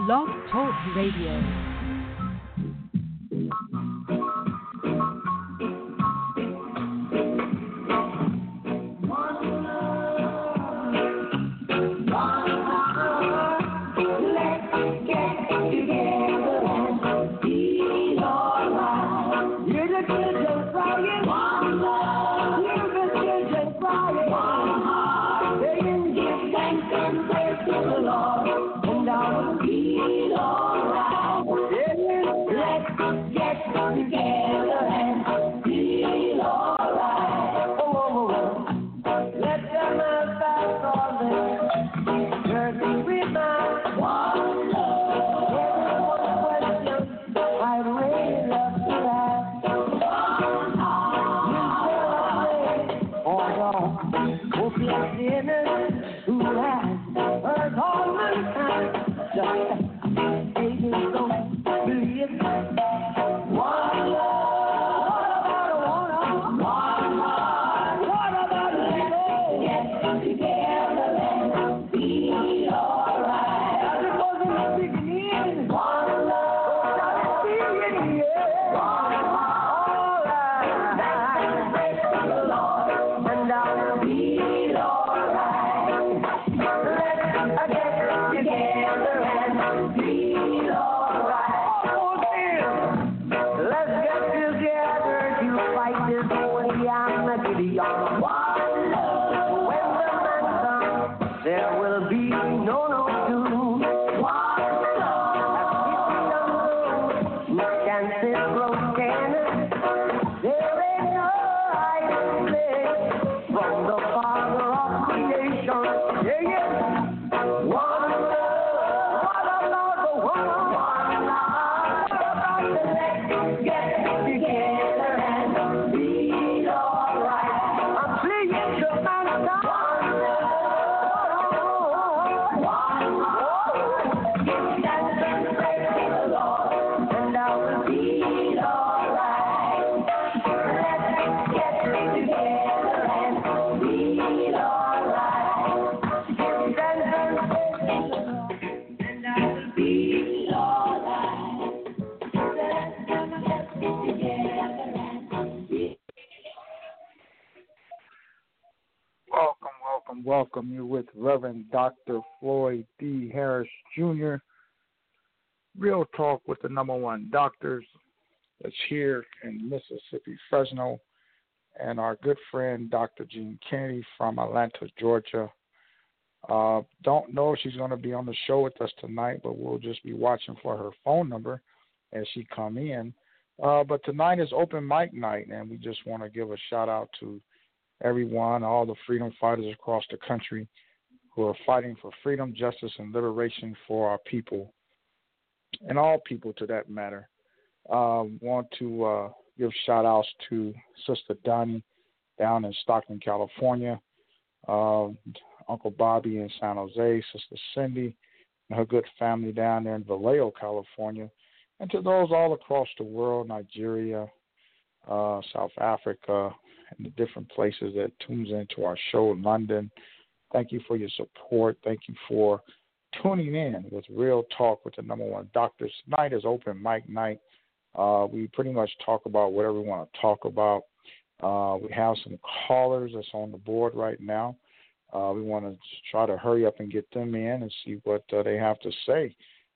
Blog Talk Radio. Welcome. You're with Reverend Dr. Floyd D. Harris Jr. Real Talk with the number one doctors that's here in Mississippi, Fresno, and our good friend Dr. Jean Kennedy from Atlanta, Georgia. Don't know if she's going to be on the show with us tonight, but we'll just be watching for her phone number as she come in. But tonight is open mic night, and we just want to give a shout out to everyone, all the freedom fighters across the country who are fighting for freedom, justice, and liberation for our people, and all people to that matter. Want to give shout-outs to Sister Donnie down in Stockton, California, Uncle Bobby in San Jose, Sister Cindy and her good family down there in Vallejo, California, and to those all across the world, Nigeria, South Africa, and the different places that tunes into our show in London. Thank you for your support. Thank you for tuning in with Real Talk with the number one doctors. Tonight is open mic night. We pretty much talk about whatever we want to talk about. We have some callers that's on the board right now. We want to try to hurry up and get them in and see what they have to say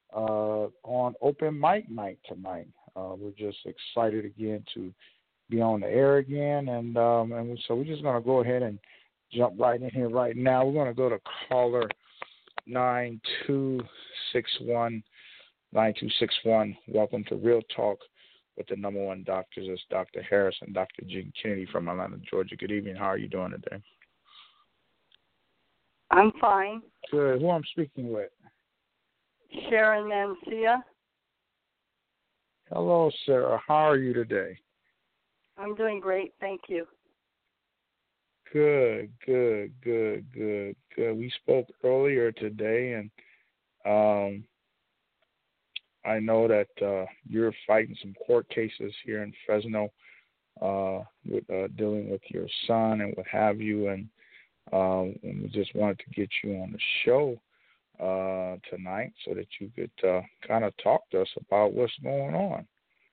on open mic night tonight. We're just excited again to be on the air again, and so we're just going to go ahead and jump right in here right now. We're going to go to caller 9261. Welcome to Real Talk with the number one doctors. It's Dr. Harris and Dr. Jean Kennedy from Atlanta, Georgia. Good evening. How are you doing today? I'm fine. Good. Who I'm speaking with? Sharon Mancia. Hello, Sarah. How are you today? I'm doing great, thank you. Good. We spoke earlier today, and I know that you're fighting some court cases here in Fresno with dealing with your son and what have you, and we just wanted to get you on the show tonight so that you could kind of talk to us about what's going on.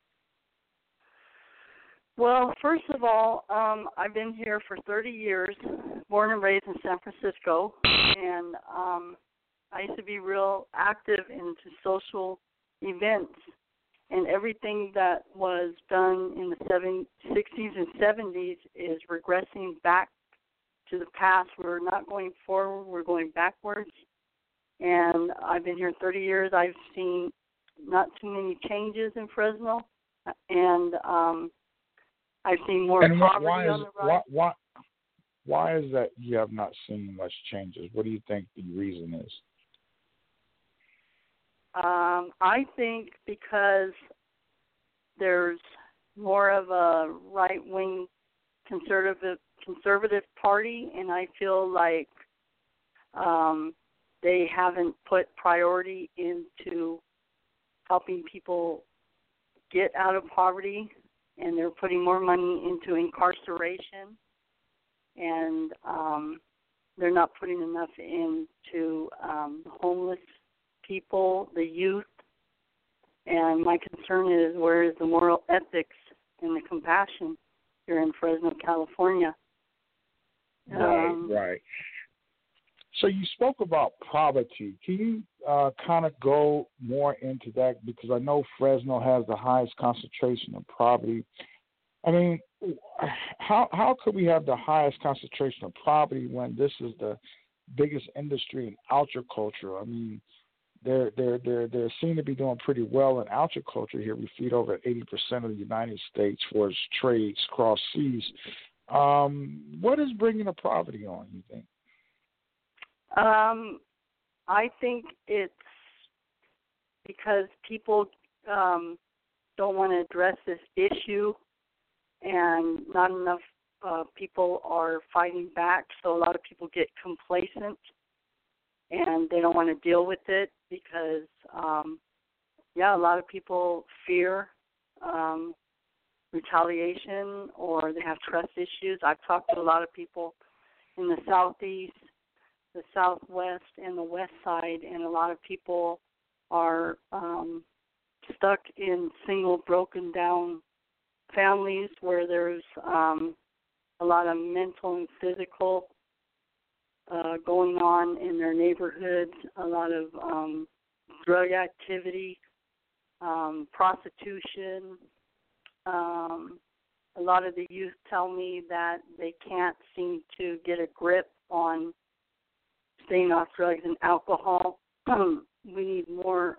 Well, first of all, I've been here for 30 years, born and raised in San Francisco, and I used to be real active into social events, and everything that was done in the 60s and 70s is regressing back to the past. We're not going forward, we're going backwards, and I've been here 30 years. I've seen not too many changes in Fresno, and I've seen more poverty on the rise. Why is that you have not seen much changes? What do you think the reason is? I think because there's more of a right-wing conservative party, and I feel like they haven't put priority into helping people get out of poverty, and they're putting more money into incarceration, and they're not putting enough into the homeless people, the youth. And my concern is, where is the moral ethics and the compassion here in Fresno, California? Right. So you spoke about poverty. Can you kind of go more into that? Because I know Fresno has the highest concentration of poverty. I mean, how could we have the highest concentration of poverty when this is the biggest industry in agriculture? I mean, they seem to be doing pretty well in agriculture here. We feed over 80% of the United States for its trades cross seas. What is bringing the poverty on, you think? I think it's because people don't want to address this issue, and not enough people are fighting back, so a lot of people get complacent, and they don't want to deal with it because, a lot of people fear retaliation, or they have trust issues. I've talked to a lot of people in the Southeast, the Southwest, and the West Side, and a lot of people are stuck in single, broken down families where there's a lot of mental and physical going on in their neighborhoods, a lot of drug activity, prostitution. A lot of the youth tell me that they can't seem to get a grip on staying off drugs and alcohol. We need more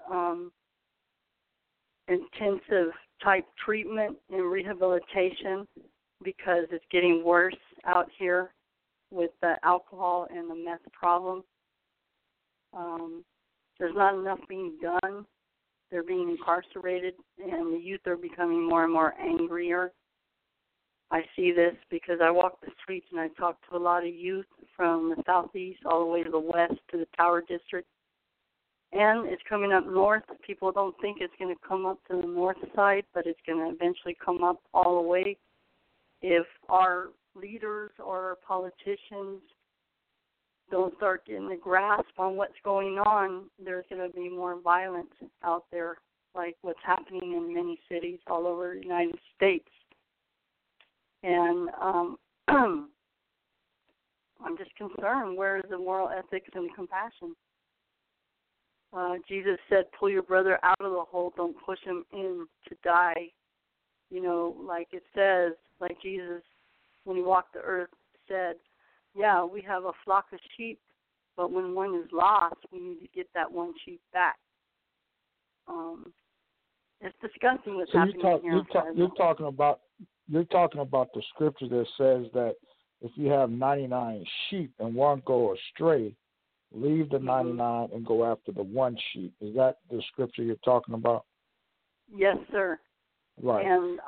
intensive type treatment and rehabilitation because it's getting worse out here with the alcohol and the meth problem. There's not enough being done. They're being incarcerated, and the youth are becoming more and more angrier. I see this because I walk the streets and I talk to a lot of youth from the Southeast all the way to the West to the Tower District. And it's coming up north. People don't think it's going to come up to the north side, but it's going to eventually come up all the way. If our leaders or our politicians don't start getting a grasp on what's going on, there's going to be more violence out there, like what's happening in many cities all over the United States. And I'm just concerned, where is the moral ethics and compassion? Jesus said, pull your brother out of the hole, don't push him in to die. You know, like it says, like Jesus, when he walked the earth, said, yeah, we have a flock of sheep, but when one is lost, we need to get that one sheep back. It's disgusting what's happening here. You're talking about the scripture that says that if you have 99 sheep and one go astray, leave the 99 and go after the one sheep. Is that the scripture you're talking about? Yes, sir. Right. And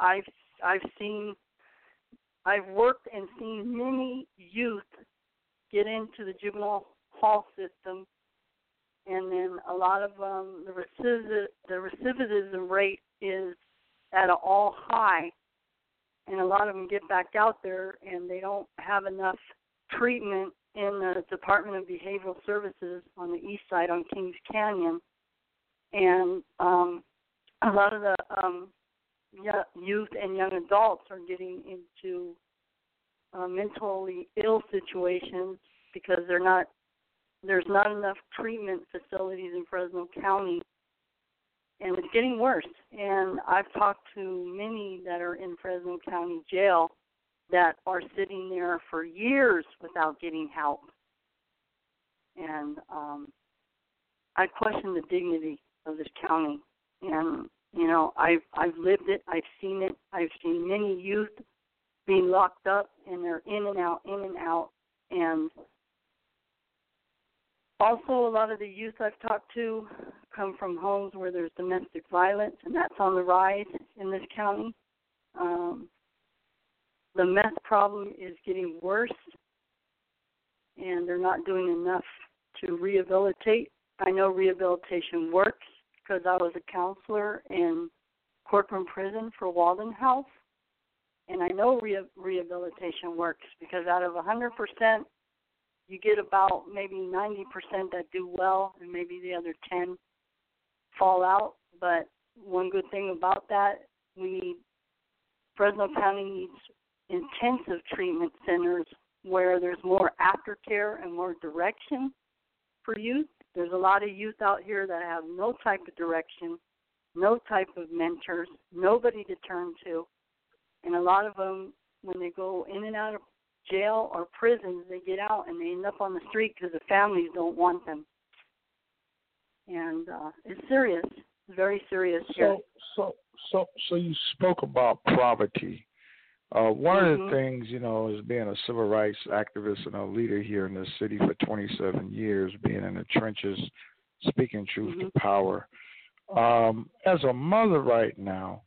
I've worked and seen many youth get into the juvenile hall system, and then a lot of the recidivism rate is at an all high, and a lot of them get back out there and they don't have enough treatment in the Department of Behavioral Services on the east side on Kings Canyon, and a lot of the youth and young adults are getting into mentally ill situations because there's not enough treatment facilities in Fresno County, and it's getting worse. And I've talked to many that are in Fresno County Jail that are sitting there for years without getting help. And I question the dignity of this county. And, you know, I've lived it. I've seen it. I've seen many youth being locked up, and they're in and out, in and out. And also, a lot of the youth I've talked to come from homes where there's domestic violence, and that's on the rise in this county. The meth problem is getting worse, and they're not doing enough to rehabilitate. I know rehabilitation works because I was a counselor in Corcoran Prison for Walden House, and I know rehabilitation works because out of 100%, you get about maybe 90% that do well, and maybe the other 10 fall out. But one good thing about that, Fresno County needs intensive treatment centers where there's more aftercare and more direction for youth. There's a lot of youth out here that have no type of direction, no type of mentors, nobody to turn to. And a lot of them, when they go in and out of jail or prisons, they get out and they end up on the street because the families don't want them. And it's serious. It's very serious here. So you spoke about poverty. One of the things, you know, is being a civil rights activist and a leader here in this city for 27 years, being in the trenches, speaking truth to power. As a mother right now,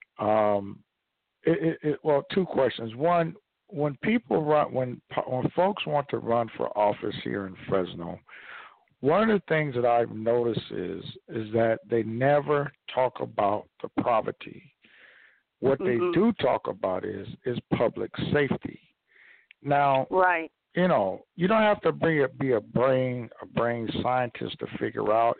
well, two questions. One, when folks want to run for office here in Fresno, one of the things that I've noticed is that they never talk about the poverty. What they do talk about is public safety. Now, right. You know, you don't have to be a brain scientist to figure out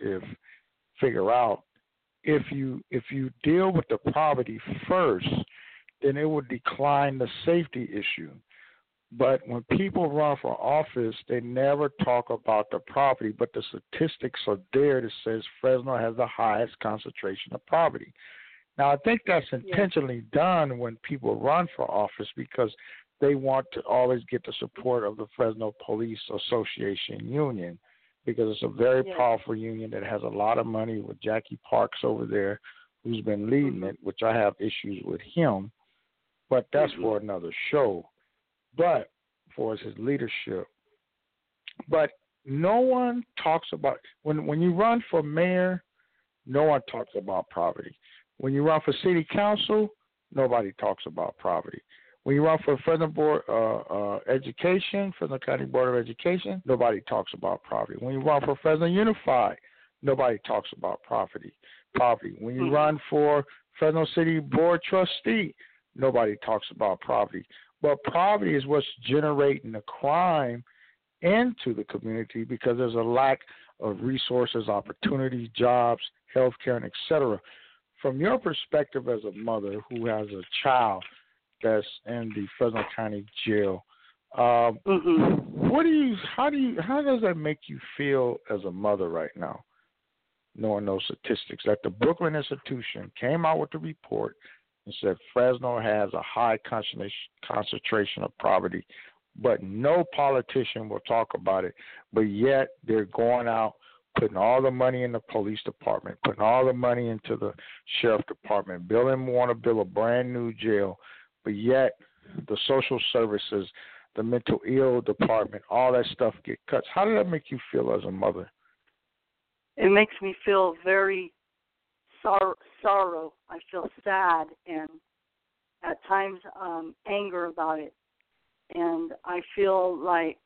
if you deal with the poverty first, then it would decline the safety issue. But when people run for office, they never talk about the poverty, but the statistics are there that says Fresno has the highest concentration of poverty. Now, I think that's intentionally done when people run for office because they want to always get the support of the Fresno Police Association Union, because it's a very powerful union that has a lot of money with Jackie Parks over there, who's been leading it, which I have issues with him, but that's for another show. But for his leadership. But no one talks about, when you run for mayor, no one talks about poverty. When you run for city council, nobody talks about poverty. When you run for Fresno Board Education, Fresno County Board of Education, nobody talks about poverty. When you run for Fresno Unified, nobody talks about poverty. When you run for Fresno City Board Trustee, nobody talks about poverty. But poverty is what's generating the crime into the community because there's a lack of resources, opportunities, jobs, health care, and et cetera. From your perspective as a mother who has a child that's in the Fresno County Jail, how does that make you feel as a mother right now, knowing those statistics? That the Brooklyn Institution came out with the report and said Fresno has a high concentration of poverty, but no politician will talk about it. But yet they're going out, putting all the money in the police department, putting all the money into the sheriff department, want to build a brand new jail, but yet the social services, the mental ill department, all that stuff get cut. How does that make you feel as a mother? It makes me feel very sorrow. I feel sad and at times anger about it. And I feel like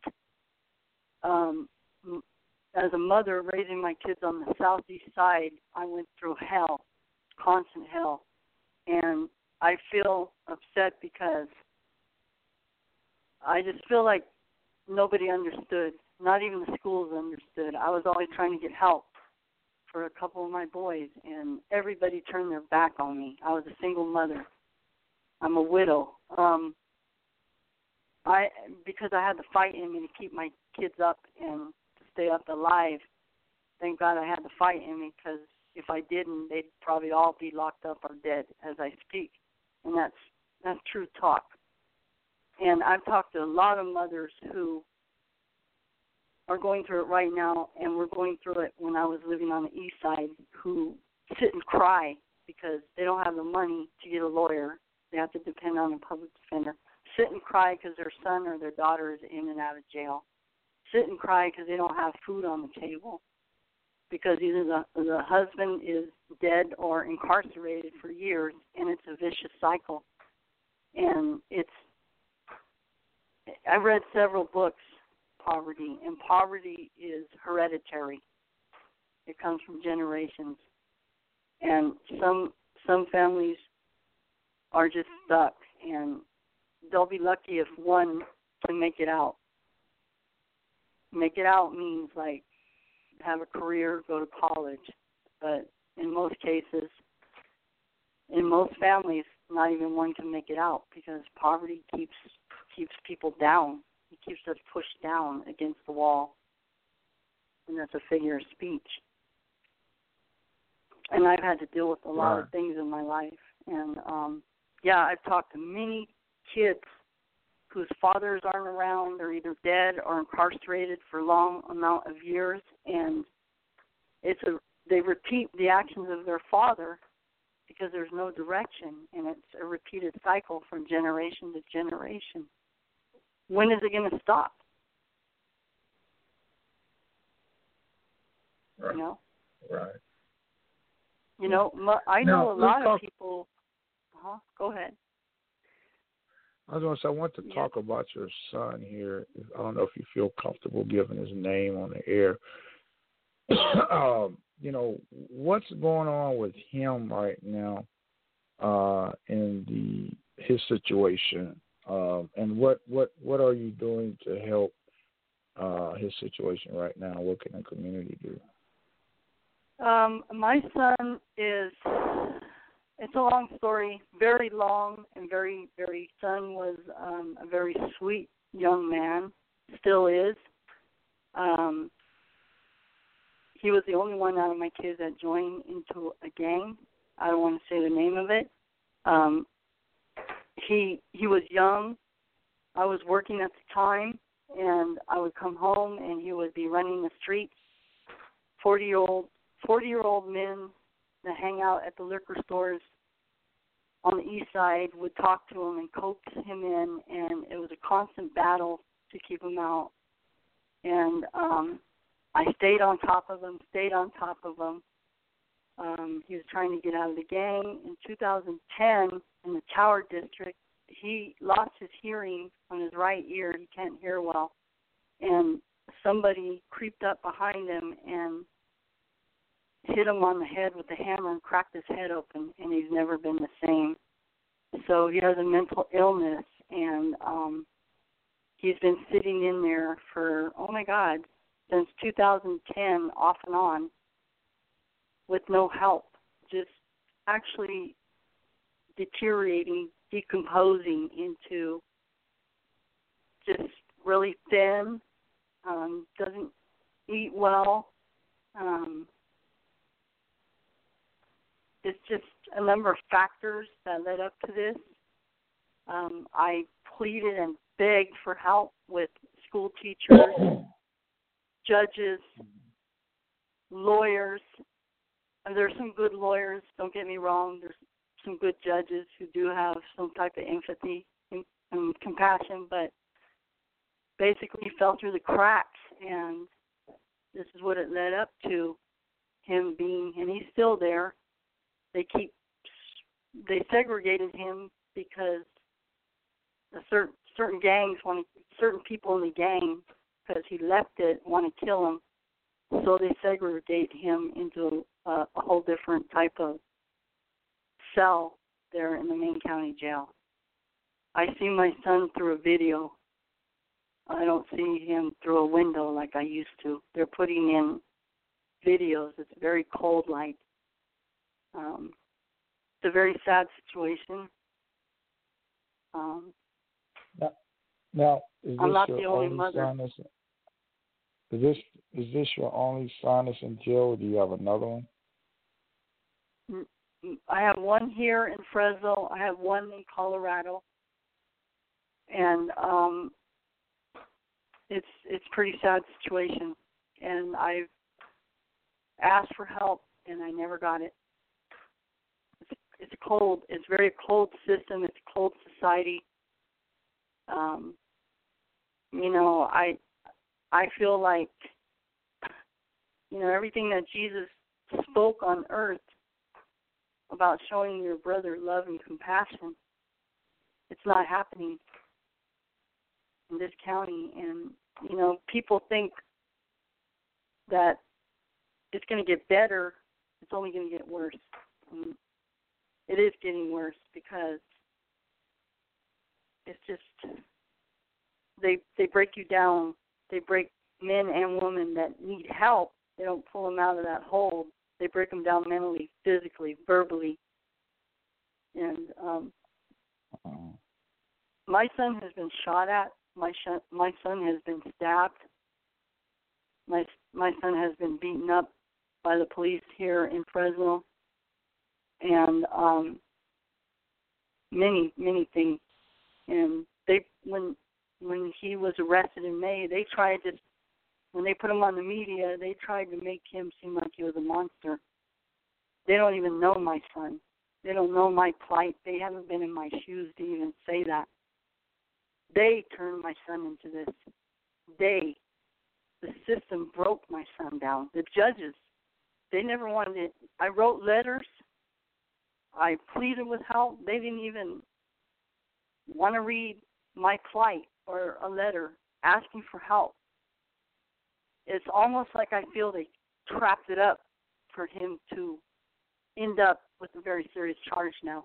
as a mother raising my kids on the southeast side, I went through hell, constant hell. And I feel upset because I just feel like nobody understood. Not even the schools understood. I was always trying to get help for a couple of my boys, and everybody turned their back on me. I was a single mother. I'm a widow. Because I had to fight in me to keep my kids up and to stay up alive. Thank God I had the fight in me, because if I didn't, they'd probably all be locked up or dead as I speak. And that's true talk. And I've talked to a lot of mothers who are going through it right now, and were going through it when I was living on the east side, who sit and cry because they don't have the money to get a lawyer. They have to depend on a public defender. Sit and cry because their son or their daughter is in and out of jail. Sit and cry because they don't have food on the table, because either the husband is dead or incarcerated for years, and it's a vicious cycle. And I read several books, poverty, and poverty is hereditary. It comes from generations. And some families are just stuck, and they'll be lucky if one can make it out. Make it out means like have a career, go to college. But in most cases, in most families, not even one can make it out, because poverty keeps people down. It keeps us pushed down against the wall. And that's a figure of speech. And I've had to deal with a lot of things in my life. And, I've talked to many kids whose fathers aren't around. They're either dead or incarcerated for a long amount of years. And they repeat the actions of their father because there's no direction. And it's a repeated cycle from generation to generation. When is it going to stop? Right. You know? Right. You know, I know a lot of people. Go ahead. I was going to say, I want to talk about your son here. I don't know if you feel comfortable giving his name on the air. What's going on with him right now in his situation? And what are you doing to help his situation right now? What can the community do? My son it's a long story, very long and very, very. Son was a very sweet young man, still is. He was the only one out of my kids that joined into a gang. I don't want to say the name of it. He was young. I was working at the time, and I would come home, and he would be running the streets. 40-year-old men that hang out at the liquor stores on the east side would talk to him and coax him in, and it was a constant battle to keep him out. And I stayed on top of him. He was trying to get out of the gang. In 2010, in the Tower District, he lost his hearing on his right ear. He can't hear well. And somebody creeped up behind him and hit him on the head with a hammer and cracked his head open, and he's never been the same. So he has a mental illness, and he's been sitting in there for, since 2010, off and on, with no help, just actually deteriorating, decomposing into just really thin, doesn't eat well. It's just a number of factors that led up to this. I pleaded and begged for help with school teachers, judges, lawyers. And there's some good lawyers, don't get me wrong. There's some good judges who do have some type of empathy and compassion, but basically fell through the cracks, and this is what it led up to, him being, and he's still there. They segregated him because certain gangs certain people in the gang, because he left it, want to kill him. So they segregate him into a whole different type of cell there in the main county jail. I see my son through a video I don't see him through a window like I used to. They're putting in videos. It's very cold light. It's a very sad situation. Now, is I'm this not your the only only mother. son? Is this your only son that's in jail, or do you have another one? I have one here in Fresno. I have one in Colorado, and it's a pretty sad situation. And I've asked for help, and I never got it. It's cold. It's a very cold system. It's a cold society. I feel like, everything that Jesus spoke on earth about showing your brother love and compassion, it's not happening in this county. And, people think that it's going to get better. It's only going to get worse. And it is getting worse because it's just, they break you down. They break men and women that need help. They don't pull them out of that hole. They break them down mentally, physically, verbally. And my son has been shot at. My son has been stabbed. My son has been beaten up by the police here in Fresno. And many things. And when he was arrested in May, when they put him on the media, they tried to make him seem like he was a monster. They don't even know my son. They don't know my plight. They haven't been in my shoes to even say that. They turned my son into this. The system broke my son down. The judges, they never wanted it. I wrote letters. I pleaded with help. They didn't even want to read my plight or a letter asking for help. It's almost like I feel they trapped it up for him to end up with a very serious charge now.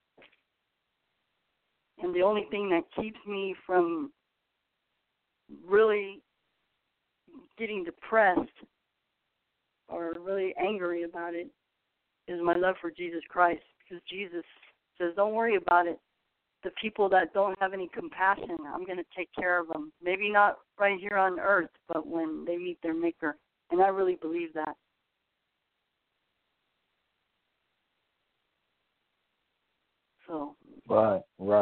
And the only thing that keeps me from really getting depressed or really angry about it is my love for Jesus Christ. Because Jesus says, don't worry about it. The people that don't have any compassion, I'm going to take care of them. Maybe not right here on earth, but when they meet their Maker. And I really believe that. So. Right.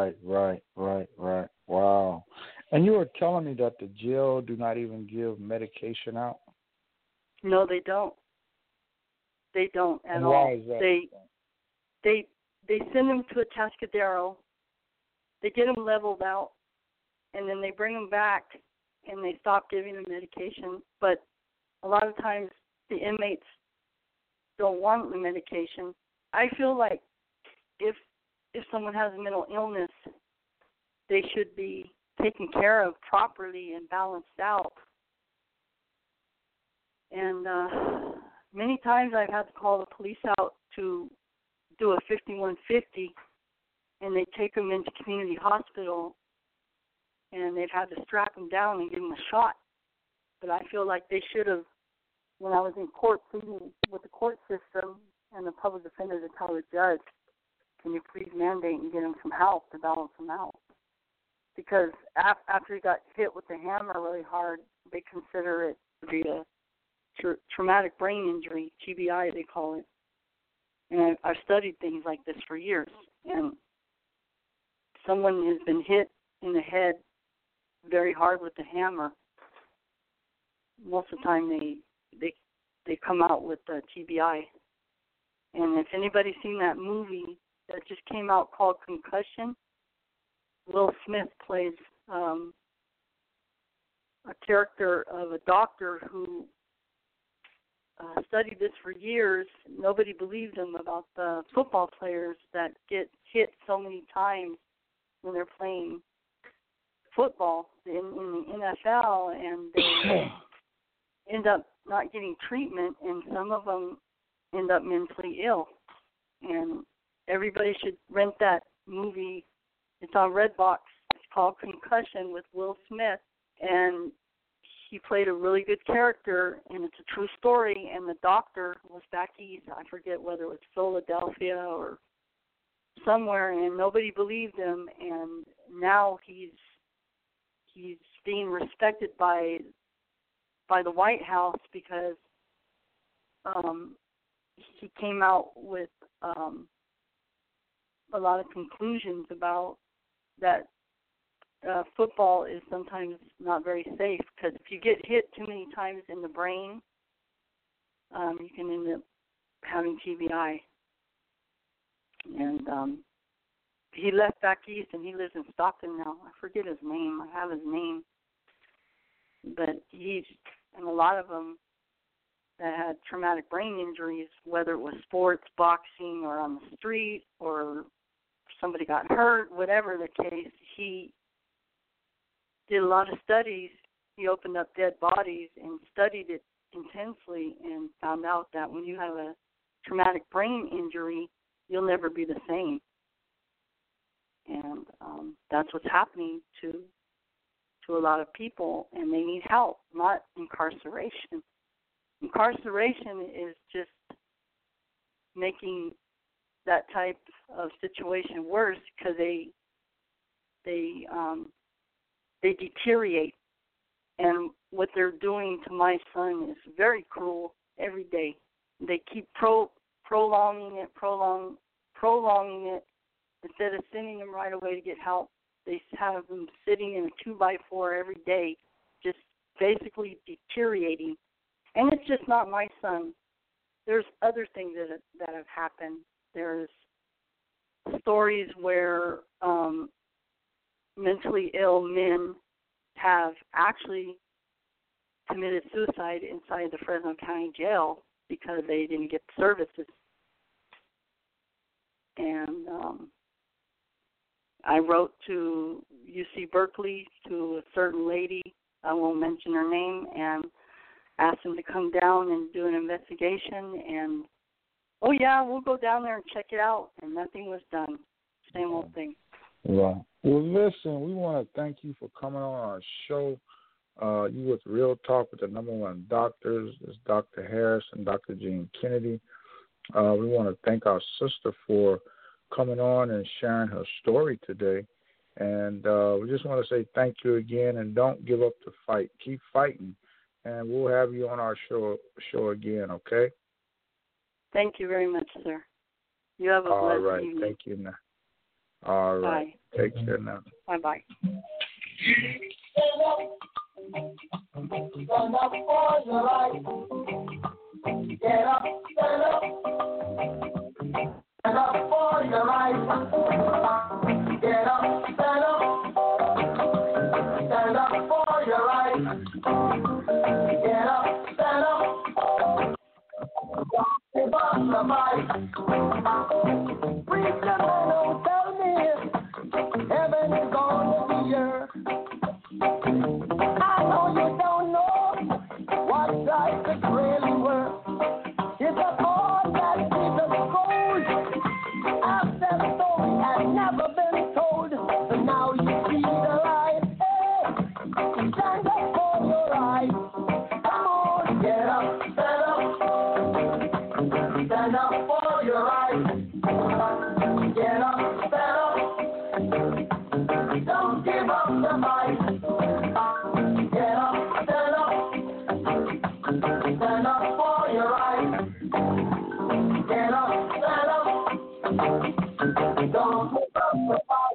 Wow. And you were telling me that the jail do not even give medication out? No, they don't. They don't at and all. Why is that? They send them to a Atascadero. They get them leveled out, and then they bring them back, and they stop giving them medication. But a lot of times the inmates don't want the medication. I feel like if someone has a mental illness, they should be taken care of properly and balanced out. And many times I've had to call the police out to do a 5150, and they take them into community hospital, and they've had to strap them down and give them a shot. But I feel like they should have, when I was in court pleading with the court system and the public defender to tell the judge, can you please mandate and get him some help to balance him out? Because after he got hit with the hammer really hard, they consider it to be a traumatic brain injury, TBI they call it. And I've studied things like this for years. And someone has been hit in the head very hard with the hammer. Most of the time they come out with TBI. And if anybody's seen that movie that just came out called Concussion, Will Smith plays a character of a doctor who studied this for years. Nobody believed him about the football players that get hit so many times when they're playing football in the NFL, and they end up not getting treatment, and some of them end up mentally ill. And everybody should rent that movie. It's on Redbox. It's called Concussion with Will Smith, and he played a really good character, and it's a true story. And the doctor was back east. I forget whether it was Philadelphia or somewhere, and nobody believed him. And now he's being respected by the White House because he came out with a lot of conclusions about that football is sometimes not very safe, because if you get hit too many times in the brain, you can end up having TBI. And he left back east, and he lives in Stockton now. I forget his name. I have his name. But and a lot of them that had traumatic brain injuries, whether it was sports, boxing, or on the street, or somebody got hurt, whatever the case, he did a lot of studies. He opened up dead bodies and studied it intensely and found out that when you have a traumatic brain injury, you'll never be the same. And that's what's happening to a lot of people, and they need help, not incarceration. Incarceration is just making that type of situation worse, because they deteriorate. And what they're doing to my son is very cruel every day. They keep prolonging it. Instead of sending him right away to get help, they have him sitting in a 2x4 every day, just basically deteriorating. And it's just not my son. There's other things that have happened. There's stories where mentally ill men have actually committed suicide inside the Fresno County Jail because they didn't get services. And I wrote to UC Berkeley, to a certain lady, I won't mention her name, and asked them to come down and do an investigation. And, oh, yeah, we'll go down there and check it out. And nothing was done. Same old thing. Right. Well, listen, we want to thank you for coming on our show. You with Real Talk with the number one doctors. It's Dr. Harris and Dr. Jean Kennedy. We want to thank our sister for coming on and sharing her story today. And we just want to say thank you again, and don't give up the fight. Keep fighting, and we'll have you on our show again, okay? Thank you very much, sir. You have a blessed evening. All right. Thank you now. All right. Bye. Take care now. Bye-bye. Stand up for your life. Get up, stand up. Stand up for your life. Get up, stand up. Stand up for your life. Get up, stand up. Don't give up the fight. Preacher man, don't tell me heaven is on the earth. I know you don't know what life is really worth. It's a thought that Jesus goes after the story has never been told. But now you see the light. Hey, stand up for your right. Come on, get up, stand up. Stand up for your right. Get up, stand up. Don't give up the fight. Get up, stand up. Stand up for your right. Get up, stand up. Don't give up the fight.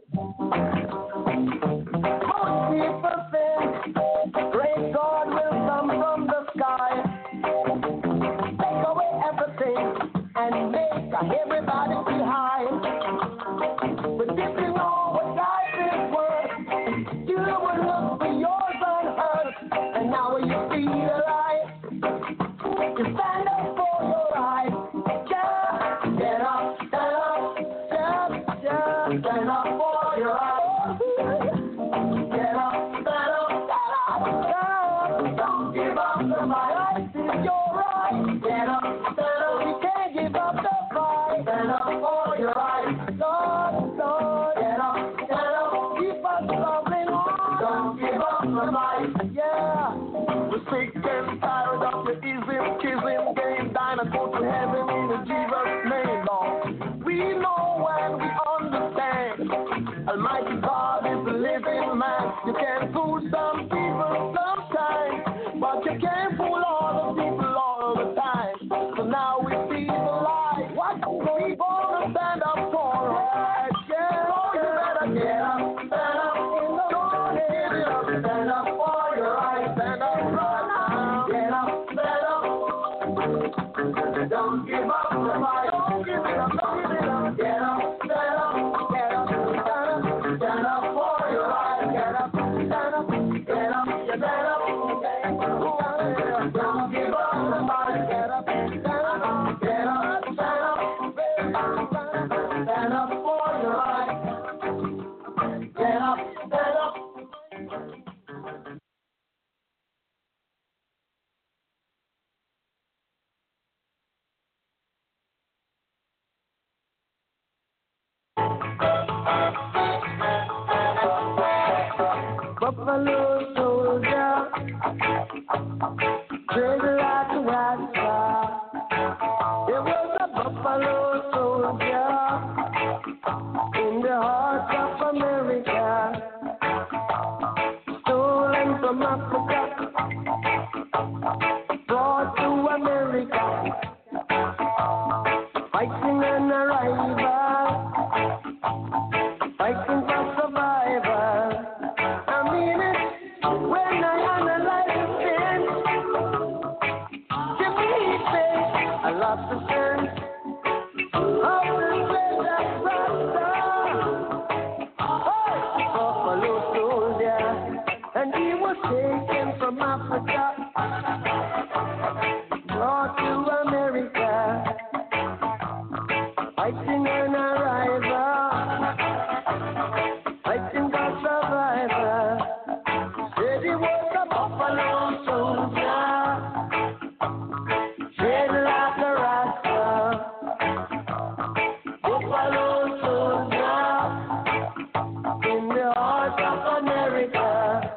Most people think great God will come from the sky, take away everything and make everybody feel high. But if you know what life is worth, you will look for yours on earth. And now when you see the light, you stand up for your right. Yeah, get up, stand up. Yeah, stand up for your right. Get up, stand up. Don't give up the fight. This is your right. Get up, stand up. You can't give up the fight. Stand up. Almighty God is the living man. You can fool some people sometimes, but you can't fool all the people all the time. So now we see the light. What we gonna stand up for? Right? Yeah, oh, you better get up, stand up. Don't give it up, stand up for your right. Stand up right now. Get up, stand up. Don't give up the fight. Don't give it up, don't give it up. Get up, stand up, get up, stand up, stand up for your right. Get up, stand up, get up, you better. Don't give up the fight. Get up, stand up, get up, stand up, stand up for your right. Get up, stand up. Buffalo soldier, treasure like a rock star. There was a buffalo soldier in the heart of America, stolen from Africa, brought to America, fighting an arrival, fighting for survival. I mean it when I analyze the things. Give me faith, I love the sense of the treasure Rasta. Buffalo soldier, and he was taken from Africa, brought to America, fighting an arrival, fighting for survival. Said he was a buffalo soldier, tread like a rascal. Buffalo soldier in the heart of America.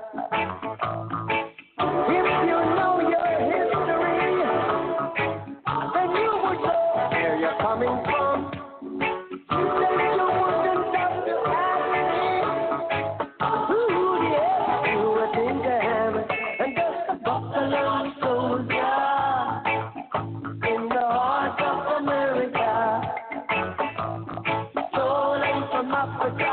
If you know your history, then you would know where you're coming from. You said you wouldn't have to ask me. Who the hell you would think I am? And just a buffalo soldier in the heart of America, stolen from Africa,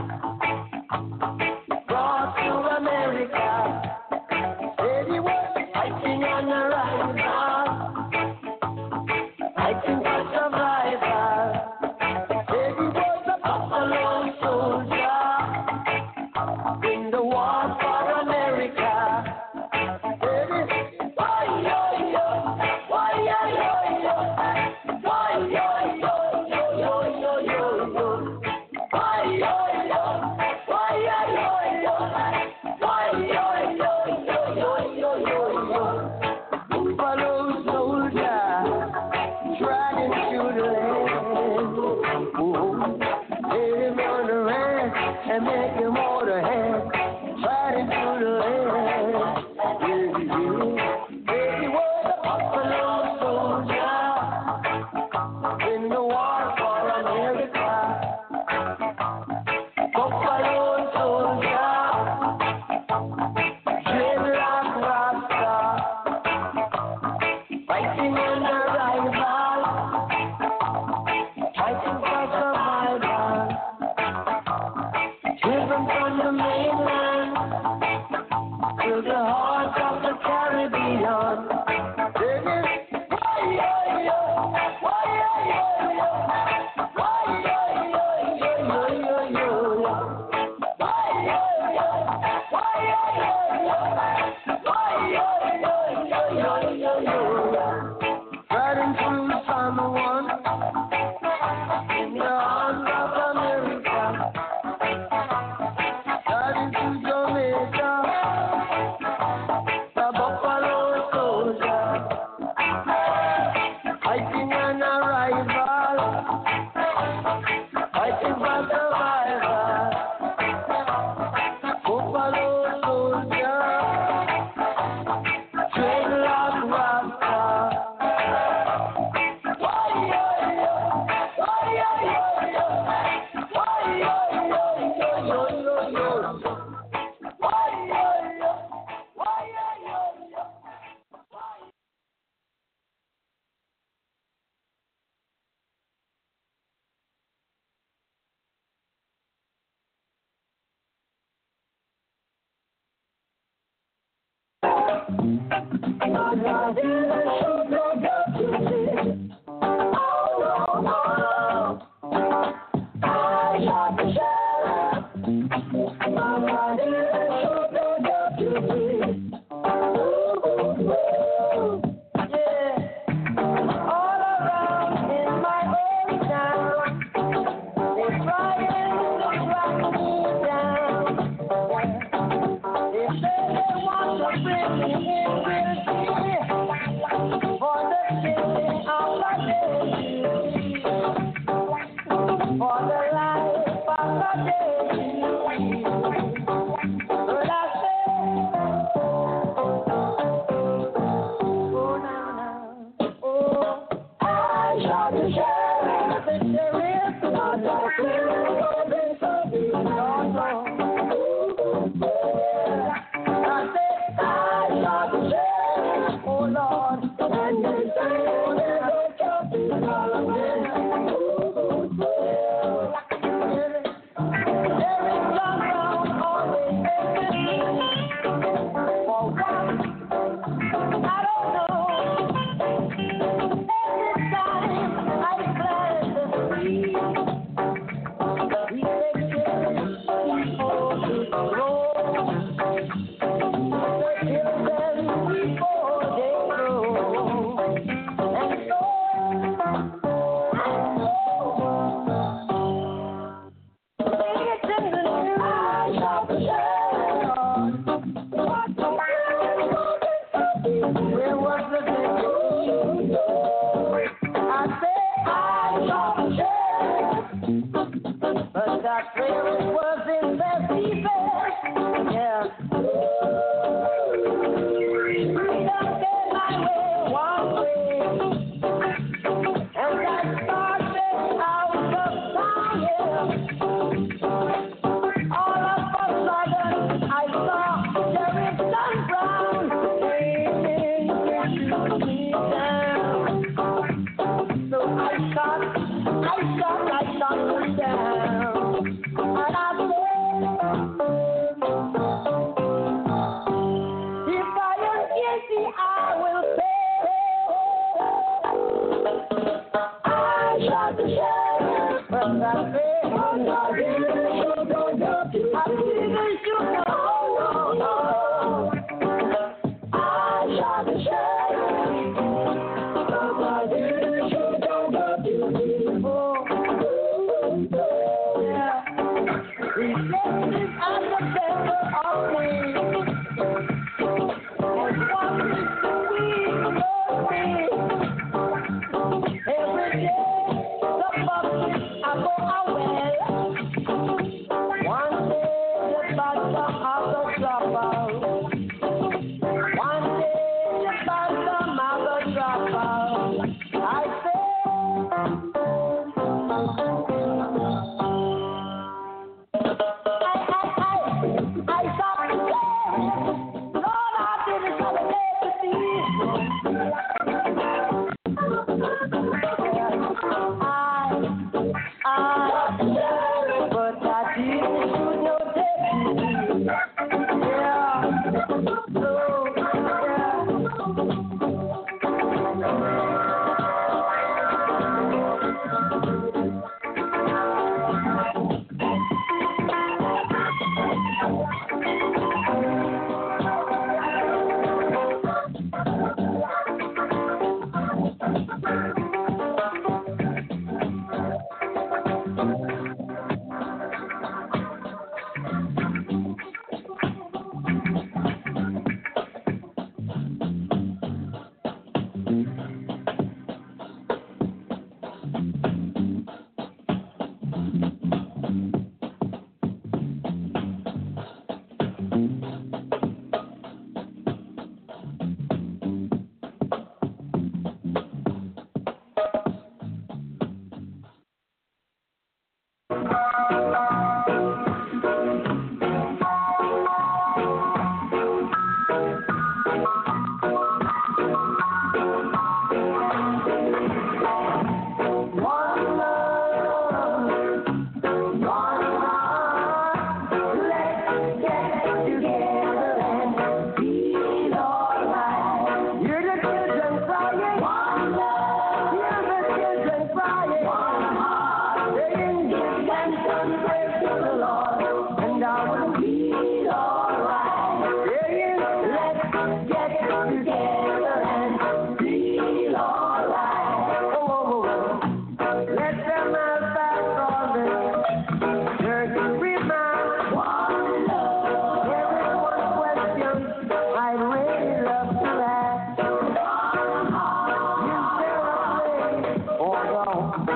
brought to America. Said he was fighting on a rival, fighting for survival. Said he was a buffalo soldier in the war for America. Said he, why yo yo, why yo yo yo, why yo yo yo yo yo yo yo, why yo yo, why yo yo yo, why yo yo yo yo yo yo yo. Buffalo soldier, dragging through the land. Whoa. Let him on the land and make him hold a hand, riding through the land. Yeah, yeah. He was a buffalo soldier in the war for America. Buffalo soldier, tread like Rasta, fighting an arrival, fighting for survival, driven from the mainland to the heart of the Caribbean. Why yo yo, why yo yo yo, why yo yo yo yo yo yo, why yo yo, why yo yo yo, why yo yo yo yo yo yo. Riding through San Juan in the heart of America, riding through Jamaica, the buffalo soldier, fighting an arrival, fighting for survival. Buffalo soldier, tread like Rasta. Why yo yo, why yo yo yo, why yo yo yo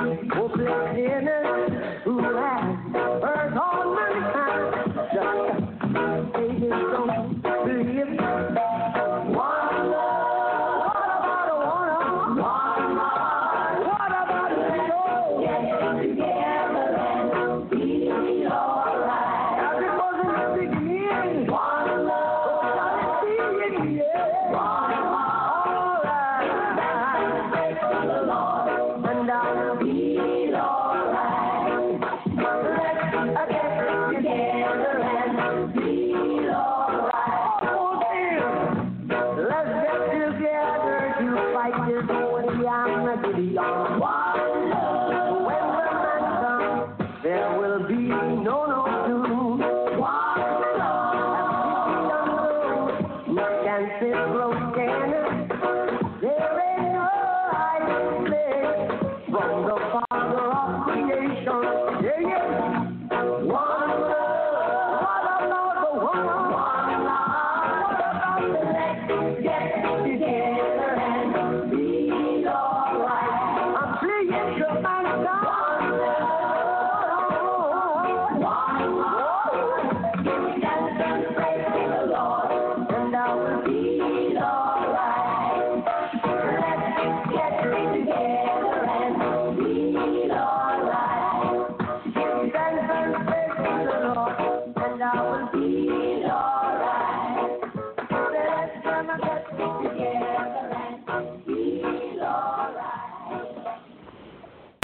hopeless sinners